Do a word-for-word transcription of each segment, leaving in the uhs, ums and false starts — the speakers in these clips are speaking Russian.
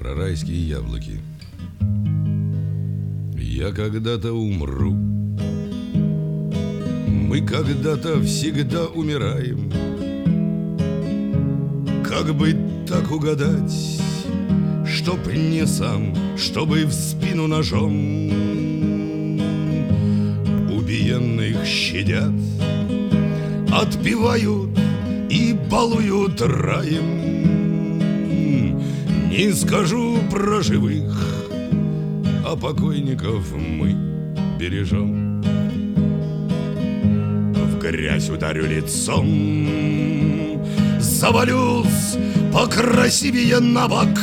Про райские яблоки. Я когда-то умру. Мы когда-то всегда умираем. Как бы так угадать, чтоб не сам, чтобы в спину ножом убиенных щадят, отпевают и балуют раем. Не скажу про живых, а покойников мы бережем. В грязь ударю лицом, завалюсь покрасивее на бок,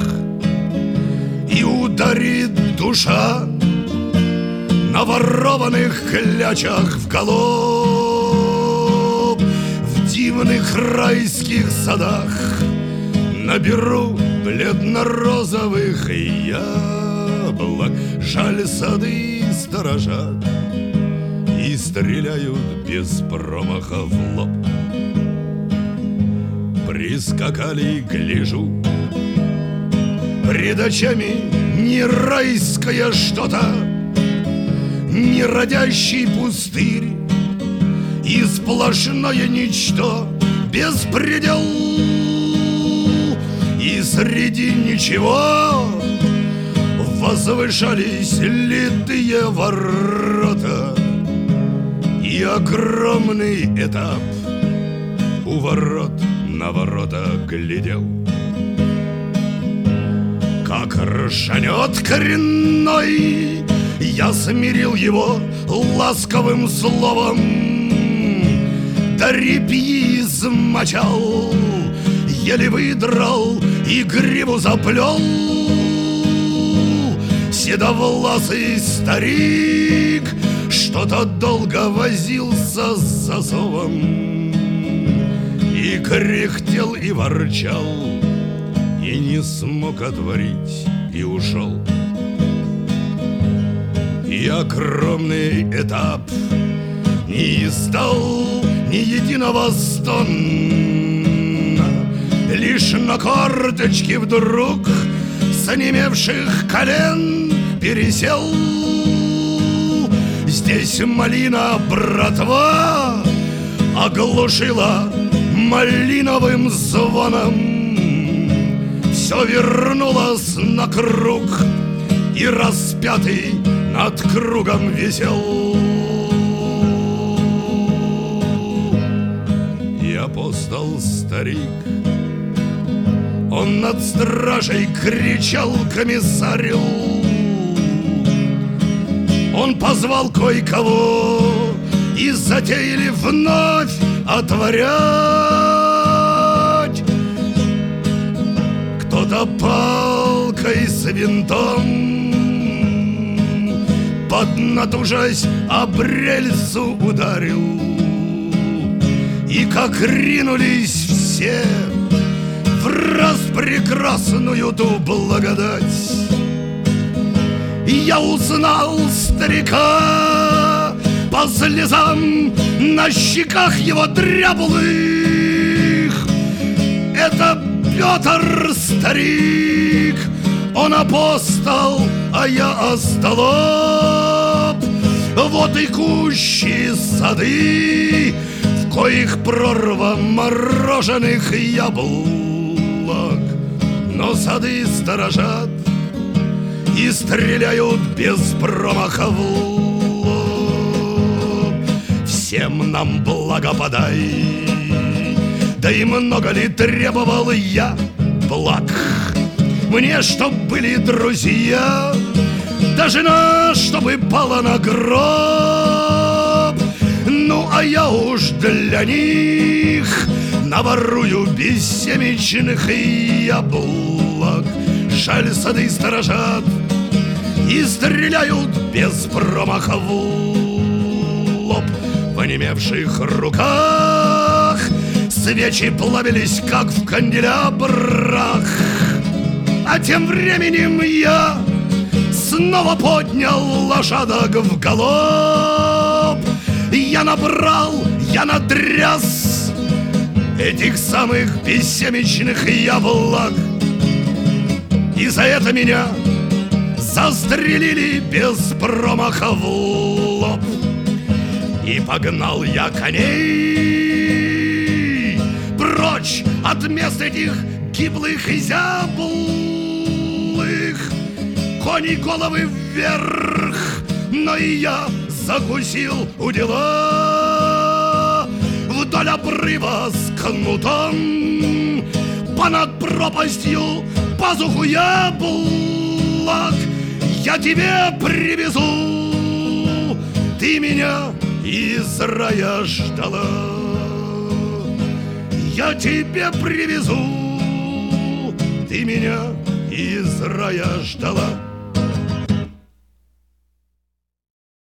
и ударит душа на ворованных клячах в голубь. В дивных райских садах наберу бледно-розовых яблок. Жаль, сады сторожат и стреляют без промаха в лоб. Прискакали, гляжу, пред очами не райское что-то, не родящий пустырь и сплошное ничто, беспредел. И среди ничего возвышались литые ворота и огромный этап у ворот на ворота глядел. Как ржанет коренной, я смирил его ласковым словом, да репьи измочал, еле выдрал и гриву заплел. Седовласый старик что-то долго возился с засовом и кряхтел и ворчал, и не смог отворить, и ушел. И огромный этап не издал ни единого стона, лишь на корточки вдруг с онемевших колен пересел. Здесь малина, братва, оглушила малиновым звоном. Все вернулось на круг, и распятый над кругом висел. И апостол старик, он над стражей кричал комиссарю. Он позвал кое-кого и затеяли вновь отворять. Кто-то палкой с винтом, поднатужась, об рельсу ударил. И как ринулись все в раз прекрасную ту благодать, я узнал старика по слезам на щеках его дряблых. Это Петр старик, он апостол, а я остолоп. Вот и кущи сады, в коих прорва мороженых яблок, но сады сторожат и стреляют без промаха в лоб. Всем нам благо подай, да и много ли требовал я благ? Мне, чтоб были друзья, да жена, чтобы пала на гроб. Ну, а я уж для них наворую бессемечных яблок. Жаль, сады сторожат и стреляют без промаха в лоб. В онемевших руках свечи плавились, как в канделябрах. А тем временем я снова поднял лошадок в галоп. Я набрал, я натряс этих самых бессемечных яблок. И за это меня застрелили без промаха в лоб. И погнал я коней прочь от мест этих гиблых и зяблых. Кони головы вверх, но и я закусил у дела. Вдоль обрыва с кнутом, понад пропастью пазуху яблок я тебе привезу. Ты меня из рая ждала, я тебе привезу. Ты меня из рая ждала.